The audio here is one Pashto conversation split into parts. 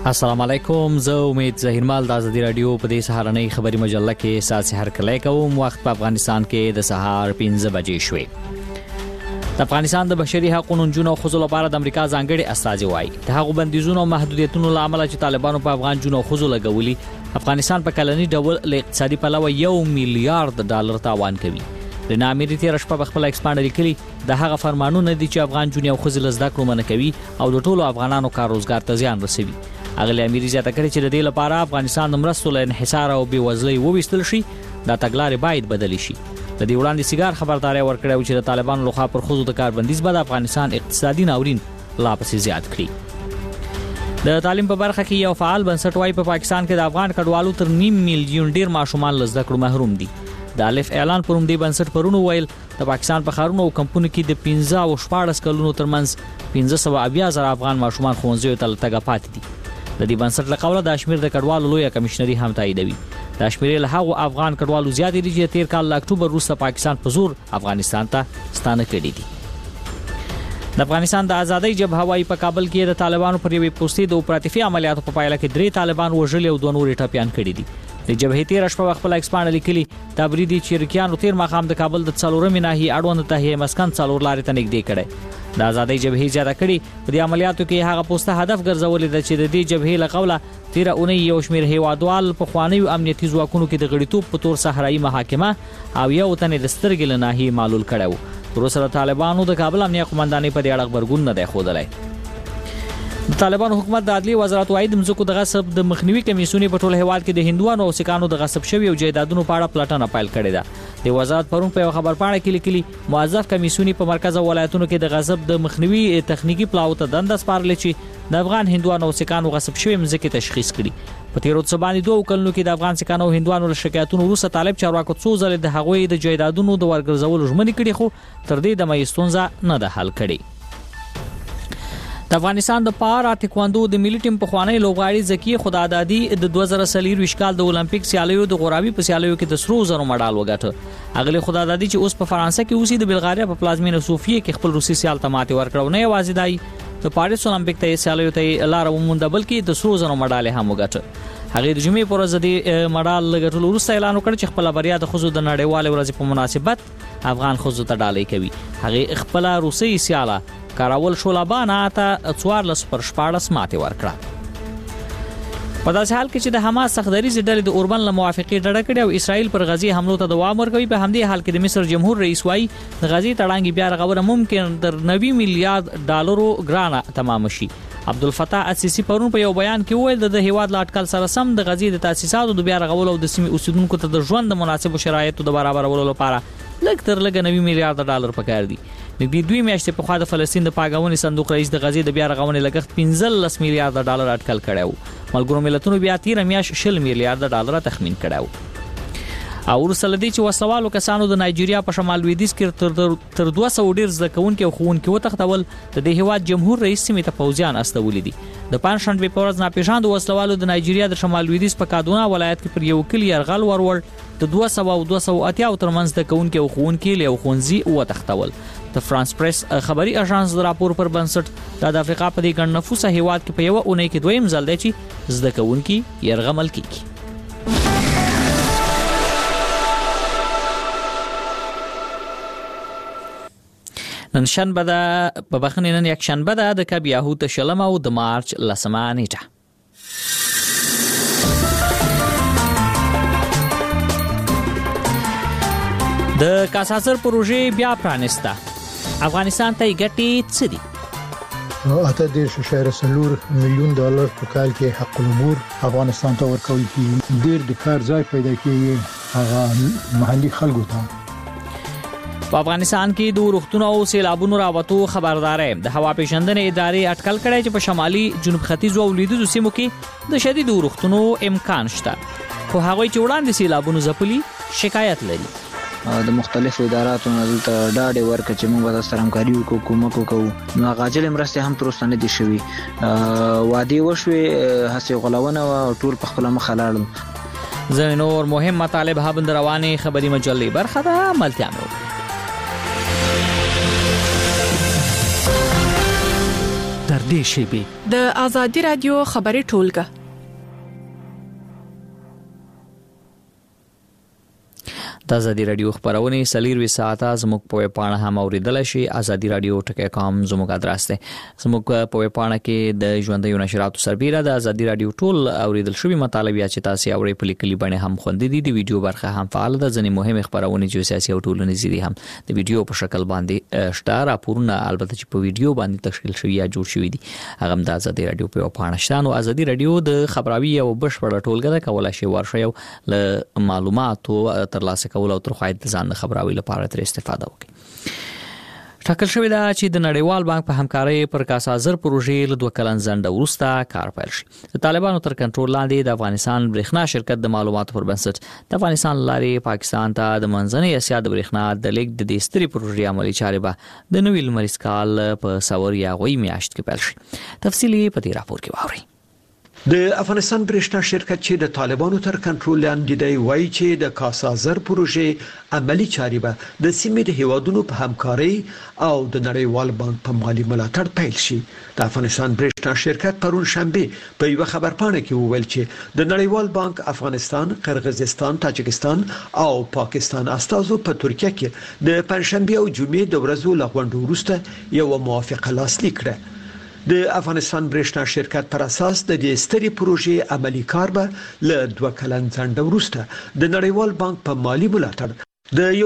السلام علیکم. زه امید ظهیرمال د ازادي رادیو په دې سهارنۍ خبري مجله کې ساسي هر کله کوم. وخت په افغانستان کې د سهار 5 بجې شوې. د افغانستان د بشري حقوقو جنونو او خزو لپاره د امریکا ځانګړي استازي وایي د هغو بندیزونو او محدودیتونو لامل چې طالبانو په افغان جنونو او خزو لګولي افغانستان په کلني ډول له اقتصادي پلوه $1 میلیارډ تاوان کوي. د نامری تیر شپه په خپل ایکسپاند لیکلي د هغه فرمانونه دي چې افغان جنونو او خزو لزدا کړو منه کوي او د ټولو افغانانو کار روزګار ته زیان رسوي. اغلی امیر زیاته کړی چې د دې لپاره افغانستان د مرستو له انحصار او بېوزلۍ وویستل شي. دا تګلارې باید بدل شي. د دې وړاندې سیګار خبرداري ورکړی چې د طالبانو لخوا پر خزو د کار بندیز به د افغانستان اقتصادي ناورین لا پسې زیات کړي. د تعلیم په برخه کې یو فعال بنسټ وايي په پاکستان کې د افغان کډوالو تر 9 میلیون ډیر ماشومان له زده کړو محروم دي. د الف اعلان پروم دی بنسټ پرونو ویل د پاکستان په ښارونو او کمپونو کې د 15 او 14 کلونو ترمنځ 15,000 افغان ماشومان ښوونځیو ته تګ پاتې دي. د دې بنسټ له قوله د شمیر د کډوالو لوی کمشنري هم تاییدوي. د شمیر له هغو افغان کډوالو زیات دي چې تیر کال له اکتوبر وروسته پاکستان په زور افغانستان ته ستانه کړي دي. د افغانستان د ازادۍ جبهه وايي په کابل کې د طالبانو پر یوې پوستې د اپراتیفي عملیاتو په پایله کې 3 طالبان وژل او 2 نور ټپيان کړي دي. د جبهې تیر شپه خپل ایکسپاند لیکلي تبریدي چیرکیانو تیر مقام د کابل د څلورمې ناحیې اړوند ته مسکن څلور لارې ته نږدې کړي. د ازادۍ جبهې زیاته کړي په دې عملیاتو کې هغه پوسټه هدف ګرځولې ده چې د دې جبهې له قوله تیر اونۍ یو شمېر هیوادوال په خوانیو امنیتي ځواکونو کې د غړیتوب په تور صحرایي محاکمه او یو تن د سترګې له ناحیې معلول کړو. تر اوسه طالبانو د کابل امنیه قومندانۍ په دې اړه خبرګون نه دی ښودلی. د طالبانو حکومت د عدلي وزارت وايي د مځکو د غصب د مخنیوي کمیسیون په ټول هیواد کې د هندوانو او سکانو د غصب شوی او جایدادونو په اړه پلټنه پیل کړې ده. د وزارت پرون په خبر پاڼه کې لیکلي موظف کمیسیون په مرکز او ولایتونو کې د غصب د مخنیوي تخنیکی پلاو ته دنده سپارلې چې د افغان هندوانو او سکانو غصب شوی مځکې تشخیص کړي. په تیر څو باندې 2 کلونو کې د افغان سکانو او هندوانو له شکایتونو وروسته طالب چارواکو څو ځله د هغوی د جایدادونو د ورګرځولو ژمنې کړې خو تر دې د مېستونزه نه ده حل کړي. د افغانستان د پارا تکواندو د ملي ټیم په خوانی لوبغاړي زکی خدادادي د 2023 کال د اولمپیک سیالیو د غورابي په سیالیو کې د سرو زرو مډال وګاټه. اغلی خدادادي چې اوس په فرانسه کې اوسي د بلغاریا په پلازمینه صوفیه کې خپل روسي سیال ته ماتې ورکړه. نه یوازې دای د پاریس اولمپیک ته سیالیو ته لار وموند بلکې د سرو زرو مډال هم وګاټه. هغه د جمعې پر ورځ د مډال لګټلو وروسته اعلان وکړ چې خپل بریا د خزو د نړیوال ورځ په مناسبت افغان خزو ته ډالۍ کوي. هغه خپل روسي سیاله کاراول شولابانا ته 14 پر 14 ماتې ورکړه. په داسې حال کې چې د حماس سخدریز ډلې د اوربن له موافقې ډډه کړې او اسرائیل پر غزي حملو ته دوام ورکوي، په همدې حال کې د مصر جمهور رئیس وايي د غزي تړانګي بیا رغونه ممکن تر $90 میلیارډ ګرانه تمام شي. عبدالفتاح السیسی پرون په یو بیان کې وویل د هیواد لا اټکل سره سم د غزي د تاسیساتو د بیا رغولو او د سیمې اوسیدونکو ته د ژوند د مناسبو شرایطو د برابرولو لپاره لږ تر لږه $90 میلیارډ پکار دي. نږدې 2 میاشتې په خوا د فلسطین د پاګونې صندوق رئیس د غزي د بیا رغونې لګښت $15 میلیارډ اټکل کړی. ملګرو ملتونو بیا تیر میاشت $20 میلیارډ تخمین کړی. او ورسره دي چې وسوالو کسانو د نایجیریا په شمال لویدیځ کې تر 200 ډیر ځکهونکو او خوونکو وتښتول. د دې هیواد جمهور رئیس سیمې ته پوځیان استولې دي. د پنځشنبه په ورځ ناپېژاندو وسوالو د نایجیریا د شمال لویدیځ په کادونا ولایت کې پر یو کلی يرغل ورول د 200 او 280 ترمنځ د کوونکو او خوونکو له خونځي وتښتول. د فرانس پریس خبري اژانس د راپور پر بنسټ د افریقا په دې ګڼ نفوسه هیواد کې په یو اونۍ کې دویم ځل دی چې زده کوونکي يرغمل کیږي. نن شنبه ده په بخښنې نن یک شنبه ده د کب یاهود شلم او د مارچ 10 نیټه. د کاساسر پروژې بیا پرانسته افغانستان ته ګټې څه دي؟ $18.4 میلیون په کال کې حق العبور افغانستان ته ورکول کیږي. ډېر د کار ځای پیدا کیږي هغه محلي خلکو ته. په افغانستان کې د روغتونو او سیلابونو راوتو خبردارې د هوا پیژندنې ادارې اټکل کړی چې په شمالي جنوب ختیځ او لویدیځو سیمو کې د شدید روغتونو امکان شته، خو هغوی چې وړاندې سیلابونو ځپلي شکایت لري. د مختلفو اداراتو نه دلته ډاډ ورکړي چې موږ به سره همکاري وکړو، کومک وکړو. نو غاجل مرستې هم تر اوسه نه دي شوي. وعدې وشوې، هڅې غولونه او ټول په خپله مخه لاړل. ځینې نور مهم مطالب هم د روانې خبري مجلې برخه ده. ملتیا مې وکړه. در نږدې شي. د آزادي رادیو خبري ټولګه. د آزادي رادیو خبرونه سلیروي ساعته زموږ په ویبپاڼه هم اوریدل شي. آزادي رادیو ټکی.com زموږ ادرس دی. زموږ په ویبپاڼه کې د ژوندۍ نشراتو سربېره د آزادي رادیو ټول اوریدل شوی مطالب یا چې تاسو اوري په لیکلي باندې هم خوندې دي. د ویډیو برخه هم فعال ده. ځینې مهمه خبرونه چې سیاسي او ټولنیزې دي هم د ویډیو په شکل باندې شته. راپورونه البته چې په ویډیو باندې تشکیل شوی یا جوړ شوی دي هغه د آزادي رادیو په ویبپاڼه شته. نو آزادي رادیو د خبراوي او بشپړه ټولګه ده. کولای شي ورشي او له معلوماتو ترلاسه کول او تر خواید ځان خبراوي لپاره تر استفاده وکړي. ټاکل شوی دا چې د نړیوال بانک په همکارۍ پر کاسازر پروژې له 2 کلن ځنډ وروسته کار پیل شي. د طالبانو تر کنټرول لاندې د افغانستان برېښنا شرکت د معلوماتو پر بنسټ د افغانستان لارې پاکستان ته د منځنۍ اسیا د برېښنا د لیک د دستري پروژې عملي چارې به د نوې لمریز کال په سور یا غوي میاشت کې پیل شي. تفصیلی په دې راپور کې واورئ. د افغانستان برېښنا شرکت چې د طالبانو تر کنټرول لاندې دی وایي چې د کاسازر پروژې عملی چارې به د سیمې د هیوادونو په همکارۍ او د نړیوال بانک په مالی ملاتړ پیل شي. د افغانستان برېښنا شرکت پرون شنبه په یو خبرپاڼه کې وویل چې د نړیوال بانک افغانستان، قرغیزستان، تاجکستان او پاکستان استازو په ترکیه کې د پنځشنبه او جمعې د ورځو لغونډو وروسته یو موافقه لاسلیک کړه. د افغانستان برېښنا شرکت پر اساس د دې ستري پروژې عملی کار به له 2 کلن ځنډ وروسته د نړیوال بانک په مالی ملاتړ د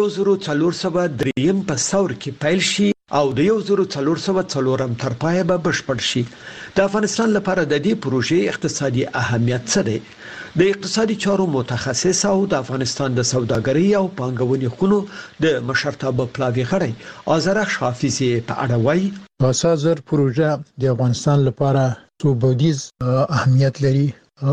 1403 په سور کې پیل شي او د 1404 تر پایه به بشپړ شي. د افغانستان لپاره د دې پروژې اقتصادي اهمیت څه دی؟ د اقتصادي چارو متخصص او د افغانستان د سوداګرۍ او پانګونې خونو د مشرتابه پلاوی غړي آذرخ حافظي په اړه وایي. کاسازر پروژه د افغانستان لپاره څو بودیز اهمیت لري.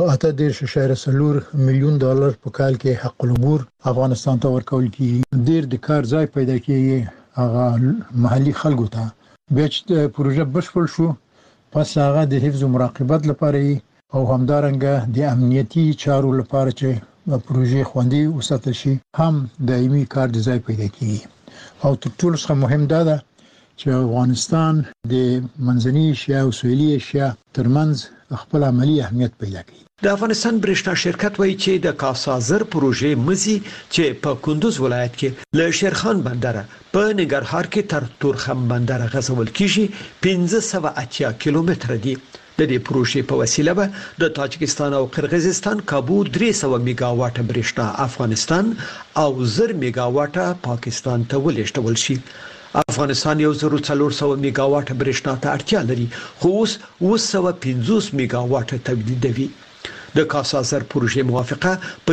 8.4 میلیون ډالر په کال کې حق العبور افغانستان ته ورکول کیږي. ډیر د کار ځای پیدا کیږي هغه محلي خلکو ته. بیا چې پروژه بشپړ شو پس هغه د حفظ او مراقبت لپاره او همدارنګه د امنیتي چارو لپاره چې پروژې خوندي وساتل شي هم دایمي کار د ځای پیدا کیږي. او تر ټولو څخه مهم دا ده چې افغانستان د منځنۍ اسیا او سویلي اسیا ترمنځ خپل عملی اهمیت پیدا کړي. د افغانستان برېښنا شرکت وایي چې د کاسازر پروژې مزي چې په کندوز ولایت کې له شیرخان بندر په ننګرهار کې تر تورخم بندر غځول کیږي 580 کیلومتر دی. د دې پروژې په وسیله به د تاجکستان او قرغیزستان کابو 300 میگاواټ برېښنا افغانستان او 1000 میگاواټ پاکستان ته ولېږدول شي. افغانستان 1400 میگاواټ برېښنا ته اړتیا لري خو اوس 250 میگاواټ تولیدوي. د کاسازر پروژې موافقه په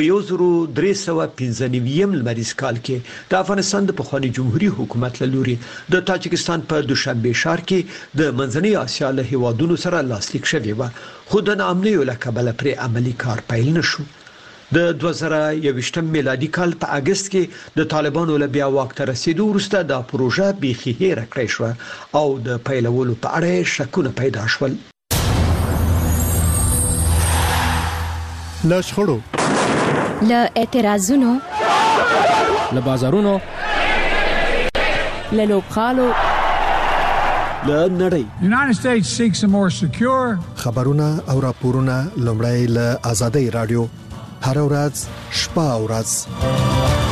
1395 لمریز کال کې د افغانستان د پخوانی جمهوریت حکومت له لوري د تاجکستان په دوشنبه ښار کې د منځنۍ اسیا له هیوادونو سره لاسلیک شوی و خو د ناامنۍ له کبله پر عملی کار پیل نشو. د 2021 میلادي کال په اگست کې د طالبانو له بیا واک ته رسیدو وروسته د پروژه بیخي هېره کړې شو او د پیلولو په اړه شکونه پیدا شول. له شخړو، له اعتراضونو، له بازارونو، له لوبخالو، له نړۍ. United States seeks a more secure خبرونه او راپورونه لومړی له آزادۍ رادیو هر ورځ شپه او ورځ.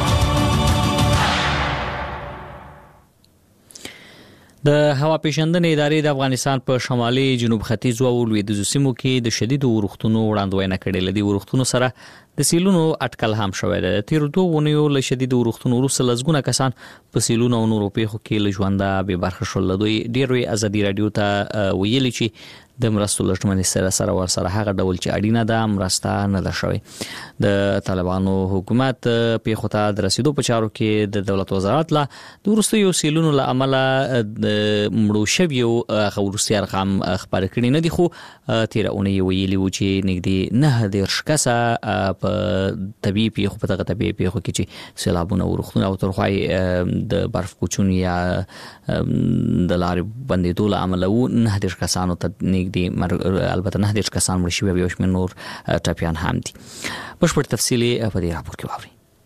د هوا پیژندنې ادارې د افغانستان په شمالي جنوب ختیځ او لویدیځو سیمو کې د شدید اورښتونو وړاندوینه کړې. لدی اورښتونو سره د سیلونو اټکل هم شوی دی. تیر 2 ونیو له شدید اورښتونو وروسته لزګونه کسان په سیلونو او نورو پیښو کې له ژونده به برخه شول. دوی ډیروي آزادي رادیو ته ویلي چې د مرستو لټمنې سره ورسره هغه ډول چې اړینه ده مرسته نه ده شوی. د طالبانو حکومت پیښو ته د رسیدو په چارو کې د دولت وزارت لا د وروستیو سیلونو له امله مړو شویو ورستي ارقام خبر کړي نه دي خو تیر اونۍ ویلي و چې نږدې 9 کسه په طبي پیښو په دغه طبي پیښو کې چې سیلابونه ورختونه او ترخوای د برف کوچون یا د لارې بندیدو له امله و 9 کسانو ته نږدې البته 9 کسان مړ شوي او یو شمېر نور ټپیان هم دي. بشپړ تفصیلی په دې راپور کې واورئ.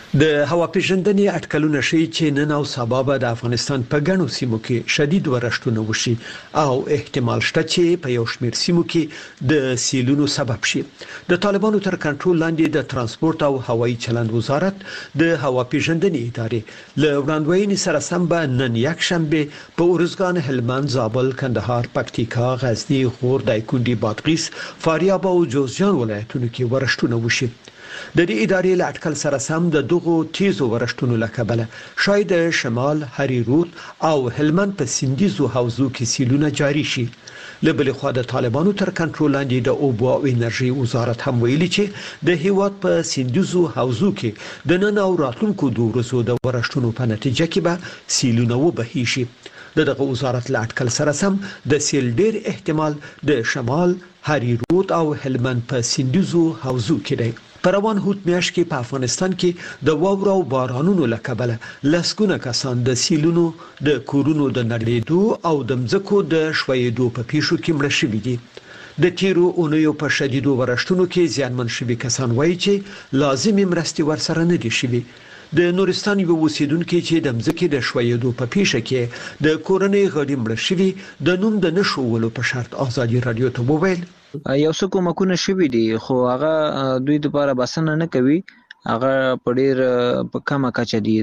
د هوا پیژندنې اټکلونه ښیي چې نن او سبا به د افغانستان په ګڼو سیمو کې شدید ورښتونه وشي او احتمال شته چې په یو شمېر سیمو کې د سیلونو سبب شي. د طالبانو تر کنټرول لاندې د ترانسپورت او هوایي چلند وزارت د هوا پیژندنې ادارې له وړاندوینې سره سم به نن یک شنبه په ارزګان، هلمند، زابل، کندهار، پکتیکا، غزنی، غور، دایکنډي، بادغیس، فاریاب او جوزجان ولایتونو کې ورښتونه وشي. د دې ادارې له اټکل سره سم د دغو تیزو ورښتونو له کبله شاید شمال، هریرود او هلمند په سیندیزو حوزو کې سیلونه جاری شي. له بلې خوا د طالبانو تر کنټرول لاندې د اوبو او انرژي وزارت هم ویلي چې د هیواد په سیندیزو حوزو کې د نن او راتلونکو دوه ورځو د ورښتونو په نتیجه کې به سیلونه وبهي شي. دغه وزارت له اټکل سره سم د سیل ډیر احتمال د شمال، هریرود او هلمند په سیندیزو حوزو کې دی. په روان هوت میاشت کې په افغانستان کې د واورو او بارانونو له کبله لسګونه کسان د سیلونو، د کورونو د نړېدو او د مځکو د ښویېدو په پیښو کې مړه شوي دي. د تیرو اونیو په شدیدو ورښتونو کې زیانمن شوي کسان وایي چې لازمي مرستې ورسره نه دي شوي. د نورستان یو اوسیدونکو چې د مځکې د ښویېدو په پیښه کې د کورنۍ غړي مړه شوي د نوم د نشولو په شرط آزادي رادیو ته وویل یو څه کومکونه شوي دي خو هغه دوی لپاره بسنه نه کوي. هغه په ډیر په کمه کچه دي.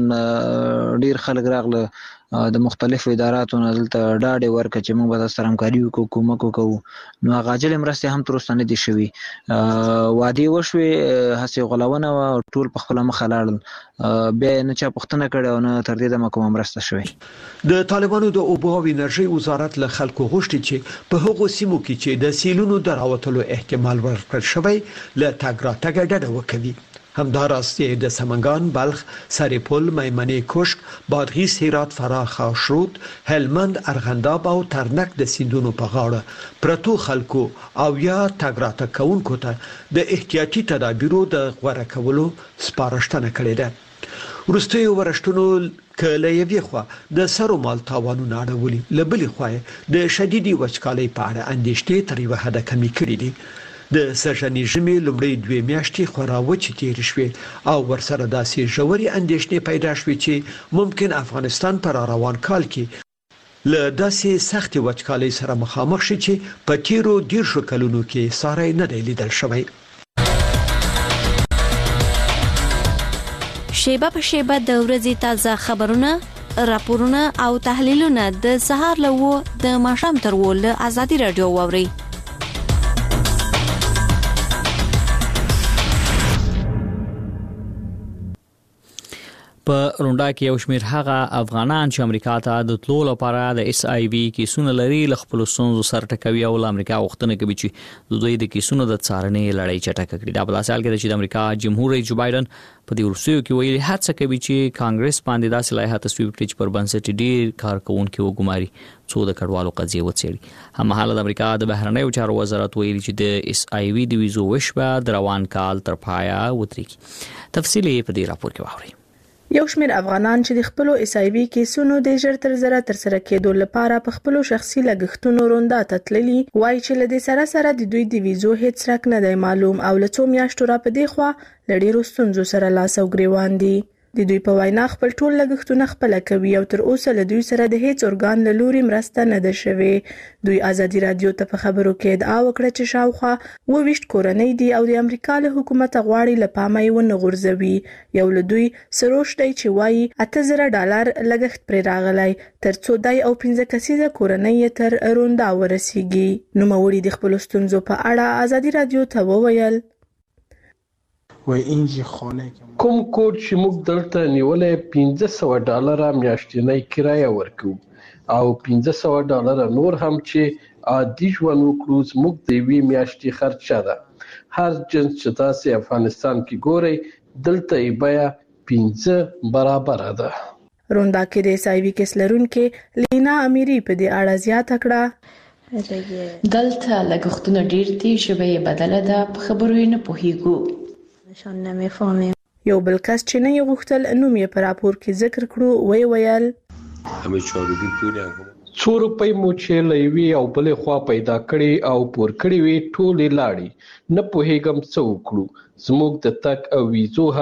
دلته ډیر خلک راغله د مختلفو اداراتو نه دلته ډاډ ورکړي چې موږ به سره همکاري وکړو، کومک وکړو. نو هغه عاجل مرستې هم تر اوسه نه دي شوي. وعدې وشوې، هسې غولونه وه، ټول په خپله مخه لاړل. بیا نه چا پوښتنه کړې او نه تر دې دمه کومه مرسته شوې. د طالبانو د اوبو او انرژي وزارت له خلکو غوښتي چې په هغو سیمو کې چې د سیلونو د راوتلو احتمال ورکړل شوی له تګ راتګ ډډه وکړي. همداراز د سمنګان، بلخ، سرپل، میمنې، کشک، بادغیس، هرات، فراه، خاشرود، هلمند، ارغنداب او ترنک د سیندونو په غاړه پرتو خلکو او یا تګ راتګ کوونکو ته د احتیاطي تدابیرو د غوره کولو سپارښتنه کړې ده. وروستیو ورښتونو کله یوې خوا د سرو مال تاوانونه اړولي، له بلې خوا د شدیدي وچکالۍ په اړه اندېښنې تر یوه حده کمې کړې دي. د سږني ژمي لومړی 2 میاشتې خورا وچې تېرې شوې او ورسره داسې ژورې اندېښنې پیدا شوې چې ممکن افغانستان پر روان کال کې له داسې سختې وچکالۍ سره مخامخ شي چې په تیرو 10 کلونو کې ساری نه دی لیدل شوی. شیبه په شیبه د ورځې تازه خبرونه، راپورونه او تحلیلونه د سهار له د ماښام تر ول آزادي رادیو واوري. په رونډا کې یو شمېر هغه افغانان چې امریکا ته د تلو لپاره د اس آی وی کیسونه لري له خپل ستونزو سره ټکوي او امریکا غوښتنه کوي چې د دوی د کیسونو د څارنې لړۍ چټکه کړي. دا په داسې حال کې چې د امریکا جمهور رئیس جو بایدن په دې ورسېو کې ویلي هڅه کوي چې کانګرس باندې داسې لایحه تصویب کړي چې پر بنسټ ډیر کارکونکو وګماري څو د کډوالو قضیه وڅېړي. هممهاله د امریکا د بهرنیو چارو وزارت ویلي چې د اس آی وی د ویزو وشبه د روان کال تر پایا وتريږي. تفصیل په دې راپور کې واورئ. یو شمېر افغانان چې د خپلو اس آی وی کیسونو د ژر تر ژره ترسره کېدو لپاره په خپلو شخصي لګښتونو روندا ته تللي وایي چې له دې سره د دوی د ویزو هیڅ رک نه دی معلوم او له څو میاشتو را په دې خوا له ډېرو ستونزو سره لاس او ګریوان دي. د دوی په وینا خپل ټول لګښتونه خپل کوي او تر اوسه له دوی سره د هیڅ ارګان له لوري مرسته نه ده شوې. دوی آزادي رادیو ته په خبرو کې ادعا وکړه چې شاوخوا 22 کورنۍ دي او د امریکا له حکومت غواړي له پامه یې ونه غورځوي. یو له دوی سروش دی چې وایي $8000 لګښت پرې راغلی ترڅو دای او 15 کسیزه کورنۍ تر روندا ورسیږي. نوموړي د خپل ستونزو په اړه آزادي رادیو ته وویل کوم کوډ چې موږ دلته نیولې $1500 میاشتنی کرایه ورکو او $1500 نور هم چې عادي ژوند وکړو زموږ د وی میاشتې خرچه ده. هر جنس چې تاسو افغانستان کې ګورئ دلته یې بیا 15 برابر ده. روندا کې د سایوي کیس لرونکې لینا امیری په دې اړه زیاته کړه دلته لګښتونه ډیر دي شوی بدله ده په خبرو نه پوهیږو. یو بل کس چې نه غوښتل نوم یې په راپور کې ذکر کړو ویل څو روپۍ مو چې لوي او بلې خوا پیدا کړي او پور کړي وي ټولې لاړې نه پوهېږم څه وکړو. زموږ د تک او ویزو هم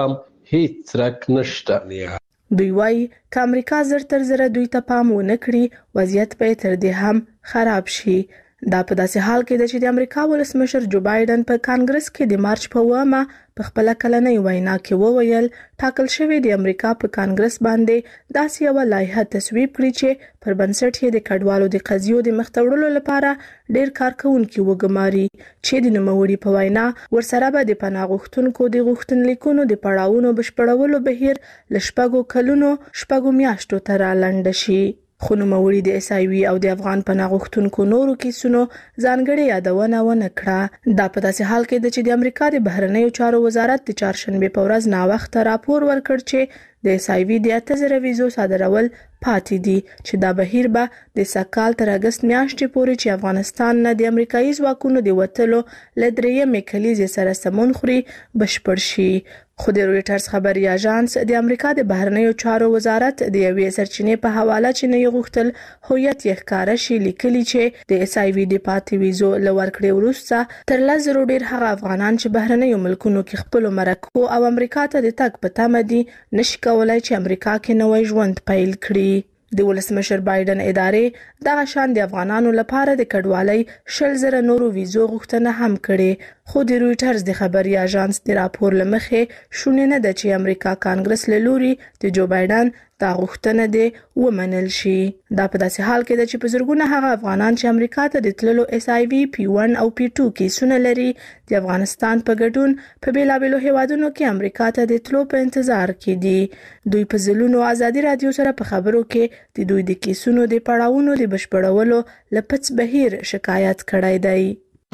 هیڅ څرک نشته. دوی وايي چې امریکا زر تر زر دوی ته پام ونه کړي وضعیت به تر دې هم خراب شي. دا په داسې حال کې ده چې د امریکا ولسمشر جو بایدن په کانګرس کې د مارچ په 9 په خپل کلنۍ وینا کې وویل ټاکل شوی د امریکا په کانګرس باندې داسې یو لایحه تصویب کړي چې پر بنسټ یې د کډوالو د قضیو د مختوړلو لپاره ډیر کارکونکو وګماري چې د نوموړي په وینا ورسره به د پناه غوښتونکو د غوښتنلیکونو د پړاوونو بشپړولو بهیر لشپږو کلونو شپږو میاشتو تر لاندې شي. خو نوموړي د SIV او د افغان پناه غوښتونکو نورو کیسونو ځانګړې یادونه ونه کړه. دا په داسې حال کې ده چې د امریکا د بهرنیو چارو وزارت د چهارشنبه په ورځ ناوخته راپور ورکړ چې د SIV د 8000 ویزو صادرول پاتې دي چې دا بهیر به د سکهال تر اگست میاشتې پورې چې افغانستان نه د امریکایي ځواکونو د وټلو لدرېمې کلیزې سره سمون خوري بشپړ شي. خو د رويټرز خبري اژانس د امریکا د بهرنیو چارو وزارت د یوې سرچینې په حواله چې نه غوښتل هویت یې ښکارا شي لیکلي چې د SIV د پاتې ویزو لور کړې وروسته تر 1000 ډیر هغه افغانان چې بهرنیو ملکونو کې خپل مرکو او امریکا ته د تګ په تمه دي نشي کولای چې امریکا کې نوې ژوند پیل کړي. د ولسمشر بایدن ادارې دغه شان د افغانانو لپاره د کډوالۍ 100,000 نورو ویزو غوښتنه هم کړې. خو د رويټرز د خبري اژانس د راپور لمخې شونه نه ده چې امریکا کانګرس له لوري د جو بایدن دا غوښتنه دي ومنل شي. دا په داسې حال کې ده چې په زرګونه هغه افغانان چې امریکا ته د تللو SIV P1 او P2 کیسونه لري د افغانستان په ګډون په بیلابېلو هیوادونو کې امریکا ته د تللو په انتظار کې دي. دوی په ځلونو ازادي رادیو سره په خبرو کې د دوی د کیسونو د پړاوونو د بشپړولو لپس بهیر شکایت کړی دی.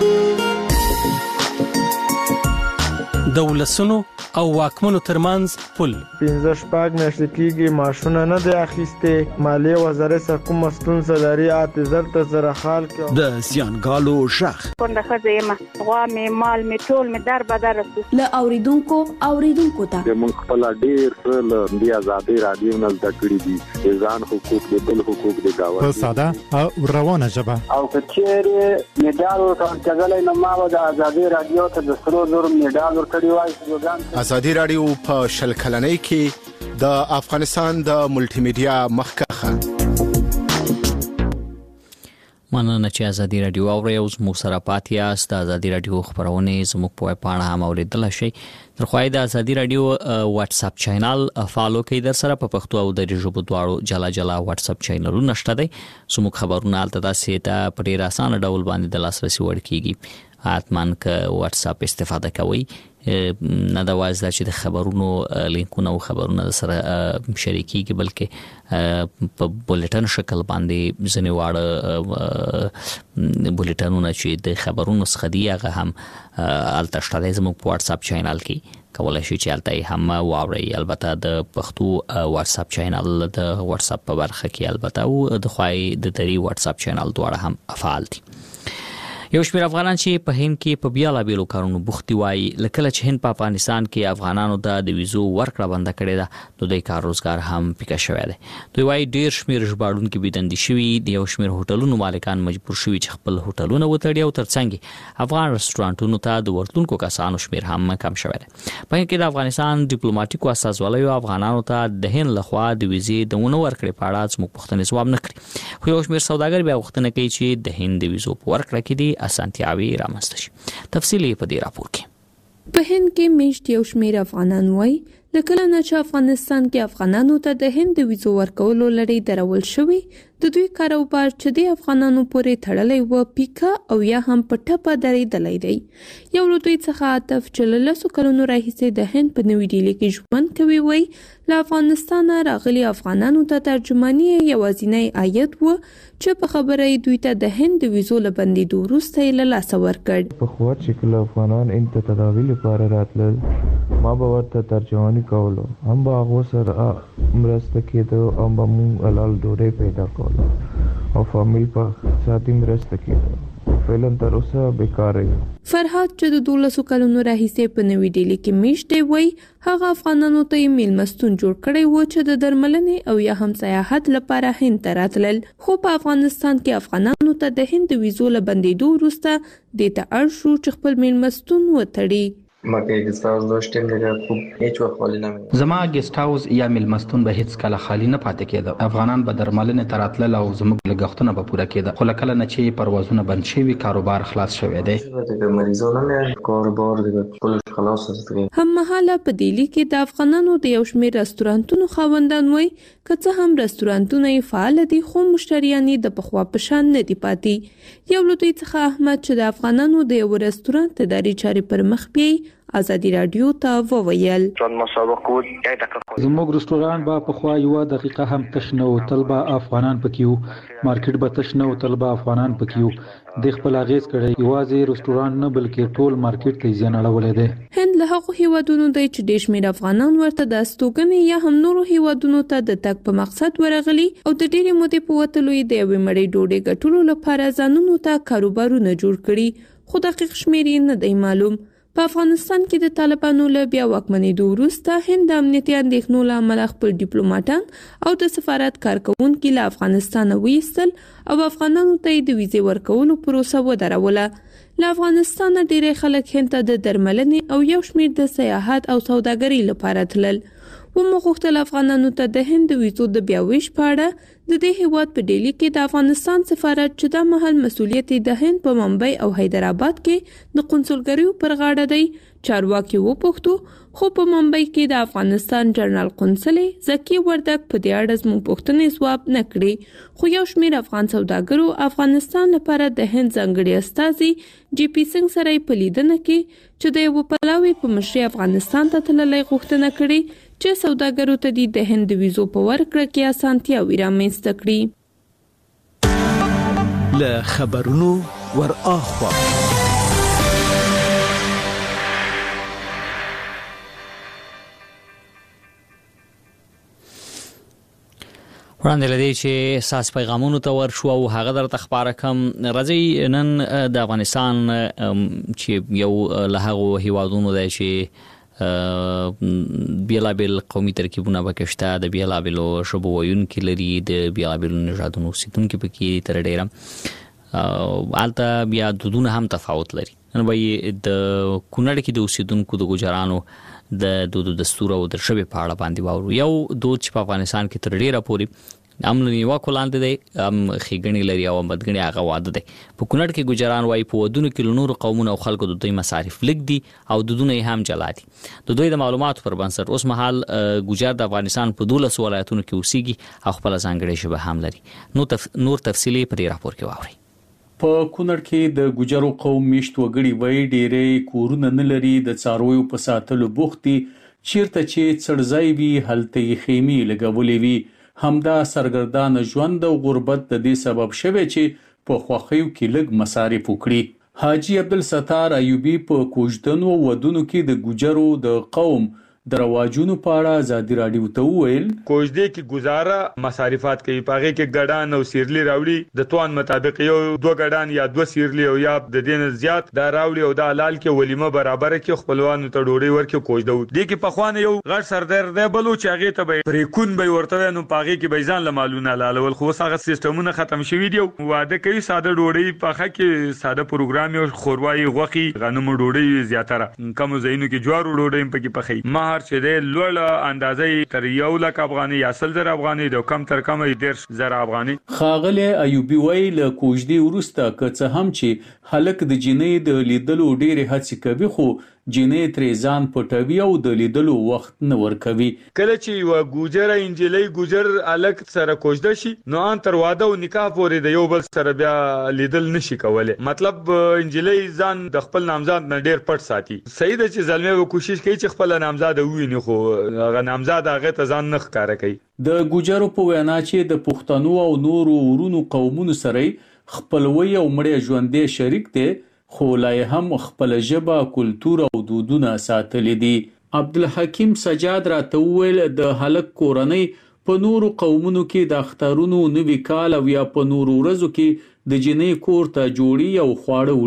د ولسونو او واکمنو ترمنځ پل 15 میاشتې کېږي ماشونه نه دی اخیسته مالیه وزارت سره کوم ستونزه لري اعتذار ته زره خال کې د سیانګالو شخ کنده خزه غوا می مال می ټول می در بدر له اوریدونکو ته موږ خپل ډیر څه د آزادي رادیو نه د کړی دي ځان حقوق د بل حقوق د گاوه په ساده او روانه ژبه او کچېره میډال ورکړل نو ما د آزادي رادیو ته د 300 میډال ورکړی وای. آزادي رادیو په شل کلنۍ کې د افغانستان د ملټي میډیا مخکخه مننه چې آزادي رادیو او یو زموږ سره پاتې یاست. د آزادي رادیو خبرونه زموږ په پاڼه هم اوریدل شي. ترخوای د آزادي رادیو واتس اپ چینل فالو کړئ. در سره په پښتو او د ژبو دواړو جلا واتس اپ چینلونه شته دي. زموږ خبرونه الته تاسو ته په ډیر اسانه ډول باندې د لاسرسي وړ کیږي. حتمان ک واتس اپ استفاده کوئ. نه دا وایي چې د خبرونو لینکونه او خبرونه سره شریکيږي بلکې په بولټن شکل باندې ځنې واړه بولټنونه چې د خبرونو څخه دی هغه هم التشتاده زموږ په واتس اپ چینل کې کولای شي چې الته هم واوري. البته د پښتو واتس اپ چینل د واتس اپ په برخه کې البته او د خوای د دری واتس اپ چینل دواړه هم فعال دي. یو شمېر افغانان چې په هند کې په بیلابېلو کارونو بوختي وای لکه چې هند په افغانستان کې افغانانو ته د ویزو ورکړه بند کړې ده نو د کار روزګار هم پیکه شوی دی. دوی وای ډیر شمېر ژباړونکو بيدندې شوي د یو شمېر هوټلونو مالکان مجبور شوي چې خپل هوټلونه وتړي او ترڅنګ افغان رستورانټونو ته د ورتلونکو کسانو شمېر هم کم شوی دی. په کې د افغانستان ډیپلوماټیکو استازوالو افغانانو ته د هند لخوا د ویزې د ونه ورکړې په اړه څوک پوښتنه ځواب نه کړي. خو یو شمېر سوداګر بیا غوښتنه کوي چې د هند د ویزو په ورکړه کې اسانتیاوي رامنځته شي. تفصیلی په دې راپور کې. په هند کې میشت یو شمېر افغانان وای لکه نه چې افغانستان کې افغانانو ته د هند د ویزو ورکولو لړۍ درول شوی د دوی کاروبار چې د افغانانو پورې تړلې و پیکا او یا هم په ټپه درېدلې دی. یو له دوی څخه عاطف چې له کلونو راهیسې د هند په نوې ډیلي کې ژوند کوي وای له افغانستان راغلي افغانانو ته ترجمانی یوازینی آیت و چې په خبره دوی ته د هند د ویزو لبندې وروسته له لاسه ورکړ. په خو چې کله افغانان انت تداوی لپاره راتلل ما به ورته ترجمانی کولو هم به هغه سره مرسته کېدو هم به مونږ حلال ډوډۍ پیدا کولو او فامیل په ساتي مرسته کېدو. فعلا تر اوسه بیکاره یم. فرهاد چې د 12 کلونو راهیسې په نوې ډیلي کې میشته وای هغه افغانانو ته میلمستون جوړ کړی و چې د درملنې او یا هم سیاحت لپاره هند ته راتلل. خو په افغانستان کې افغانانو ته د هند ویزو لبندېدو وروسته د ته اړ شو چې خپل میلمستون وتړي. مکه گست هاوس داشتیم دیگه خوب هیچ وقت خالی نمیموند. زما گست هاوس یا میلمستون به هیڅ کله خالی نه پاتې کېده. افغانان به درملنې ته راتلل او زموږ لګښتونه به پوره کېده، خو له کله نه چې پروازونه بند شوي کاروبار خلاص شوی دی. دیگه مریضان نمیان، کاروبار دیگه کلش خلاص است. هم مهاله په دیلی کې د افغانانو د یو شمېر رستورانتونو خاوندان وایي که څه هم رستورانتونه یې فعال دي خو مشتریان یې د پخوا په شان نه دي پاتې. یو له دوی څخه احمد چې د افغانانو د یو رستورانت اداري چارې پر مخ بیایي ازادي رادیو ته وویل زموږ رستوران به پخوا یو دقیقه هم تش نه و، تل به افغانان پکې وو، مارکیټ به تش نه و، تل به افغانان پکې وو. د خپل اغیز کړي یوازې رستوران نه بلکې ټول مارکیټ ته زیان اړولې ده. هند له هغو هیوادونو دی چې ډېر شمېر افغانان ورته د استوګنې یا هم نورو هیوادونو ته د تګ په مقصد ورغلي او د ډېرې مودې په وتلو یې د یوې مړۍ ډوډۍ ګټلو لپاره ځانونو ته کاروبارونه جوړ کړي، خو دقیق شمېر یې نه دی معلوم. په افغانستان کې د طالبانو له بیا واکمنېدو وروسته هند د امنیتي اندېښنو له امله خپل ډیپلوماټان او د سفارت کارکوونکي له افغانستانه ویستل او افغانانو ته یې د ویزې ورکولو پروسه ودروله. له افغانستانه ډېری خلک هند ته د درملنې او یو شمېر د سیاحت او سوداګرۍ لپاره تلل. ومو غوښتل افغانانو ته د هند د ویزو د بیا ویش په اړه د دې هیواد په ډیلی کې د افغانستان سفارت چې دا مهال مسؤلیت د هند په ممبئی او حیدرآباد کې د قونسلګریو پر غاړه دی چارواکي وپوښتو، خو په ممبئی کې د افغانستان جنرال قونسل زکی وردک په دې اړه زموږ پوښتنې ځواب نه کړې. خو یو شمېر افغان سوداګرو افغانستان لپاره د هند ځانګړي استازي جی پی سنگ سره په لیدنه کې چې د یو پلاوي په مشرۍ افغانستان ته تللی غوښتنه کړې چې سوداګرو ته د هند ویزو په ورکړه کې اسانتیاوې رامنځته کړي. له خبرونو ور اخوا وړاندې لدی چې اساس پیغامونو ته ورشو او هغه درته خبره کم راځي. نن د افغانستان چې یو له هغو هیوادونو دی چې بیلابل قومي ترکیبونه پکې د بیلابلو ژبو ویونکي لري، د بیلابلو نژادونو اوسیدونکي پکې تر ډیره هلته بیا دودونه هم تفاوت لري. نن به د کونړ کې د اوسیدونکو د ګوجرانو د دود دستور او د ژبې په اړه باندې واورو. یو دود چې په افغانستان کې تر ډیره پورې امن نیوکو لاندې دی، ښېګڼې لري او بدګڼې هغه واده دی. په کونړ کې ګوجران وایي په ودونو کې له نورو قومونو او خلکو د دوی مصارف لږ دي او دودونه یې هم جلا دي. د دوی د معلوماتو پر بنسټ اوس مهال ګوجر د افغانستان په 12 ولایتونو کې اوسېږي او خپله ځانګړې ژبه هم لري. نور تفصیلي په دې راپور کې واورئ. په کونړ کې د ګوجرو قوم میشت وګړي وایي ډېرې کورونه نه لري، د څارویو په ساتلو بوخت دي، چیرته چې څړځای وي هلته یې خیمې لګولې وي. همدا سرګردانه ژوند او غربت د دې سبب شوی چې په خوښیو کې لږ مصارف وکړي. حاجی عبدالستار ایوبی په کوژدنو ودونو کې د ګوجرو د قوم د رواجونو په اړه ازادي رادیو ته وویل کوژدې کې گزاره مصارفات کوي، پاغه کې ګډان او سیرلی راوړي، د توان مطابق یو 2 ګډان یا 2 سیرلی او یا د دین زیات دا راوړي او د حلال کې ولیمه برابر کې خپلوانو ته ډوډۍ ورکې کوژدو. د کې په خوانه یو غټ سردار دی بلو چې هغه ته به پریکون به ورته نو پاغه کې به ځان لمالونه لالول، خو هغه سیستمونه ختم شوي دي. واده کوي ساده ډوډۍ پاخه کې ساده پروګرام او خوروای غوخي غنمو ډوډۍ زیاتره کم زینو کې جوارو ډوډۍ پکې پخې چې د لوړ اندازې تر 1 لک افغاني یا 100,000 افغاني د کم تر کم 10,000 افغاني. خاغله ایوبی وی له کوژدې ورسته که څه هم چې هلک د جنې د لیدلو ډېرې هڅې کوي خو جنې ترې ځان پټوي او د لیدلو وخت نه ورکوي. کله چې یو ګوجر انجلۍ ګوجر الک سره کوژده شي نو ان تر واده او نکاح پورې د یو بل سره بیا لیدل نشي کولای. مطلب انجلۍ ځان د خپل نامزاد نه ډېر پټ ساتي. صحیح ده چې زلمه و کوشش کوي چې خپل نامزاد وویني خو هغه نامزاد هغه ته ځان نه ښکارا کوي. د ګوجرو په وینا چې د پښتنو او نورو ورونو قومونو سره خپلوي او مړی ژوندې شریک دي خو لا هم خپل ژبه، کلتور او دودونه ساتلي دي. عبدالحکیم سجاد راته وویل د هلک کورنۍ په نورو قومونو کې د اخترونو نوي کال او یا په نورو ورځو کې د جنې کور ته جوړي او خواړه وړي،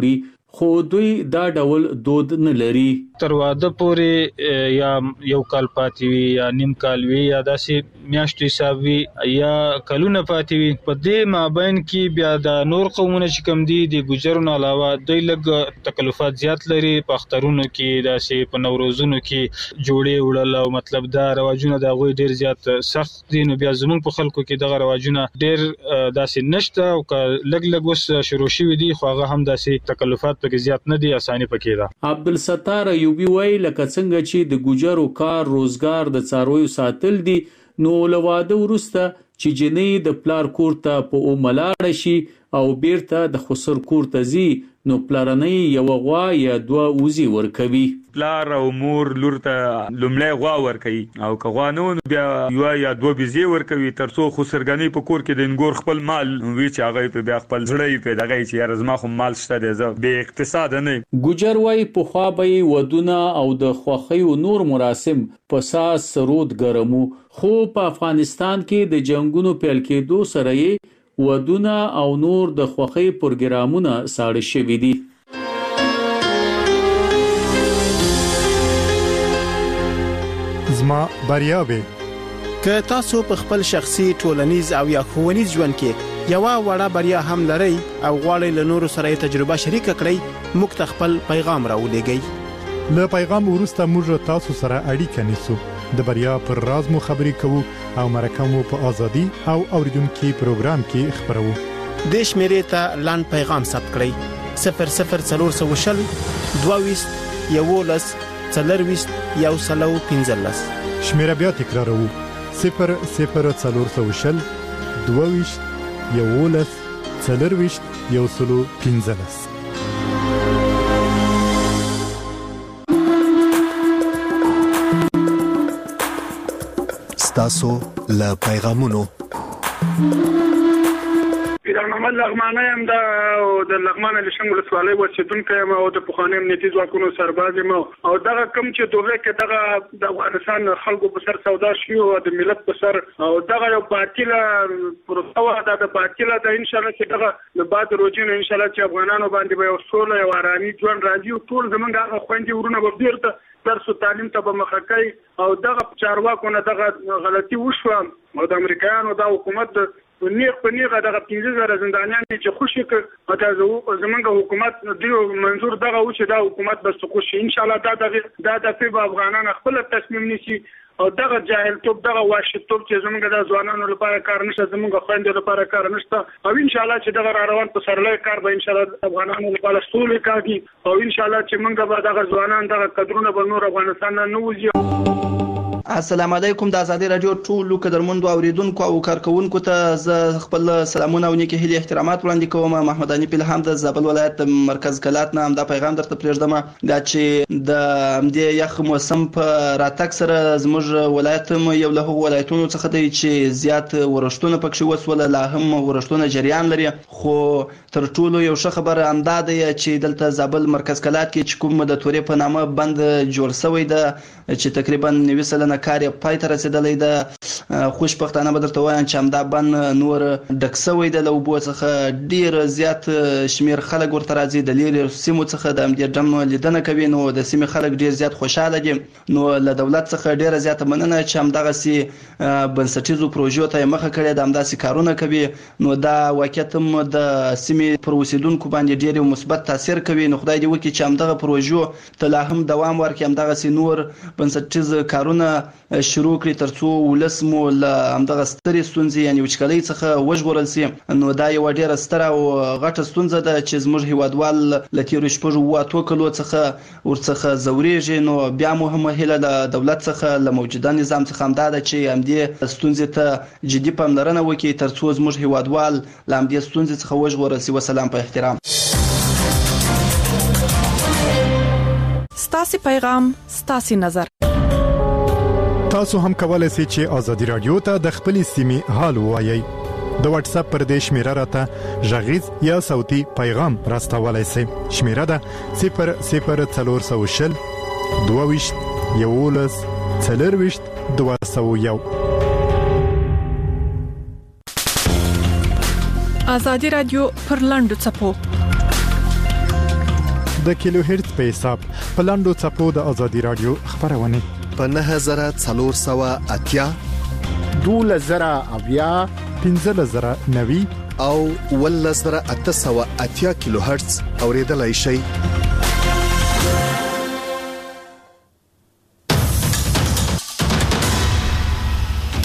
خو دوی دا ډول دود نه لري. تر واده پورې یا یو کال پاتې وي یا نیم کال وي یا داسې میاشتې حساب وي یا کلونه پاتې وي. په دې مابین کې بیا د نور قومونه چې کوم دي د ګوجرونو علاوه دوی لږ تکلفات زیات لري. په اخترونو کې داسې په نوروزونو کې جوړې وړل او مطلب دا رواجونه د هغوی ډېر زیات سخت دي. نو بیا زموږ په خلکو کې دغه رواجونه ډېر داسې نشته او لږ اوس شروع شوي دي خو هغه هم داسې تکلفات پکې زیات نه دي، اساني پکې ده. عبدالستار ایوبي وایي لکه څنګه چې د ګوجرو کار روزګار د څارویو ساتل دي، نو له واده وروسته چې جنۍ د پلار کور ته په اوملاړه شي او بیرته د خسر کور ته ځي، نو پلارنۍ یو غوا یا دوه وزي ورکوي. پلار او مور لور ته لومړی غوا ورکوي او که غوا نه نو بیا یو یا دوه بيزي ورکوي ترڅو خسرګنۍ په کور کې د انګور خپل مال وی چې هغه په بیا خپل زړی په دغه چې یار زما خو مال شته دی زه به اقتصاد نه. ګوجر وای په خوا به ودونه او د خوخي او نور مراسم په ساس سرود ګرمو، خو په افغانستان کې د جنگونو پیل کېدو سره یې ودونه او نور د خوخي پروګرامونه ساړه شوي دي. زما بریاوي که تاسو په خپل شخصي ټولنیز او یا ښوونیز ژوند کې یو وړه بریا هم لرئ او غواړئ له نورو سره تجربه شریک کړئ، موږ ته خپل پیغام راولېږئ. له پیغام وروسته موږ تاسو سره اړیکه نیسو، د بریا پر راز مو خبرې کوو او مرکه مو په ازادي او اوریدونکو پروګرام کې خبرو. د شمیرې ته لاند پیغام ثبت کړئ 00420 22 11 40 115. شمیره بیا تکراروو 00420 22 11 40 115. ستاسو له پیغامونو محمد لغمانه هم د لغمانه لشم ولسوالۍ اوسیدونکی یم او د پخواني امنیتي ځواکونو سرباز یم او دغه کوم چې دوغه کې دغه د افغانستان خلکو په سر سودا شي او د ملت په سر او دغه یو باطله پروسه د باطله د ان شاء الله چې دغه د بعد روزینه ان شاء الله چې افغانانو باندې به یو سوله او آرامي ژوند راځي. ټول زمونږ هغه خويندې ورونه به بیرته درس او تعلیم ته به مخه کوي او دغه چارواکو نه دغه غلطي وشوه او د امریکایانو د حکومت نیغ په نیغه دغه 15000 زندانیان چې خوشي کړ او زمونږ حکومت دیو منظور دغه و چې دا حکومت بس خوشي ان شاء الله دا د په افغانانو خپل تصمیم نیسي او دغه جاهل توپ دغه واشي توپ چې زمونږ د ځوانانو لپاره کار نشته، زمونږ خويندو لپاره کار نشته او ان شاء الله چې دغه روان په سرلای کار به ان شاء الله افغانانو لپاره سولې کوي او ان شاء الله چې موږ به دغه ځوانان دغه قدرونه به نور افغانستان نه وځي. السلام علیکم. د ازادي رادیو ټولو قدرمنو اوریدونکو او کارکونکو ته زه خپل سلامونه او نیکه هیلې احترامات وړاندې کوم. محمد انیف الهام د زابل ولایت مرکز کلات نه هم دا پیغام درته پرېږدم دا چې د همدې یخ موسم په راتګ سره زموږ ولایت یو له ولایتونو څخه دی چې زیات ورښتونه پکې وسول، لا هم ورښتونه جریان لري. خو تر ټولو یو ښه خبر همدا دی چې دلته زابل مرکز کلات کې چې کوم د تورې په نامه بند جوړ شوی دی چې تقریبا 90 سلنه کار یې پای ته رسیدلی ده. خوشبختانه به درته وایم چې همدا بند نور ډک شوی دی له اوبو څخه. ډېر زیات شمېر خلک ورته راځي د لرې سیمو څخه د همدې ډم لیدنه کوي، نو د سیمې خلک ډېر زیات خوشحاله دي. نو له دولت څخه ډېره زیاته مننه چې همدغسې بنسټیزو پروژو ته یې مخه کړې ده، همداسې کارونه کوي. نو دا واقعیت هم د سیمې پر اوسېدونکو باندې ډېر مثبت تاثیر کوي. نو خدای دې وکړي چې همدغه پروژو ته لا هم دوام ورکړي، همدغسې نور بنسټیز کارونه شروع کړي ترڅو ولس مو له همدغه سترې ستونزې یعنې وچکالۍ څخه وژغورل سي. نو دا یوه ډېره ستره او غټه ستونزه ده چې زموږ هیوادوال له تېرو 6-8 کلو څخه ورڅخه ځورېږي. نو بیا مو هم هیله له دولت څخه له موجوده نظام څخه همدا ده چې همدې ستونزې ته جدي پاملرنه وکړي ترڅو زموږ هیوادوال له همدې ستونزې څخه وژغورل سي. وسلام په احترام. ستاسو پیغام ستاسو نظر. تاسو هم کولای شئ چې ازادي رادیو ته د خپل سیمې حال ووایي. د واتس اپ پر دې شمیره راته ژغیز یا صوتي پیغام راستولای شئ. شمیره ده 00420 22 11 40 201. ازادي رادیو پر لاندو چپو د کیلو هرتز په حساب په لاندو چپو د ازادي رادیو خبرونه په 9480 12090 15090 او 11880 کیلو هرتز اوریدلای شئ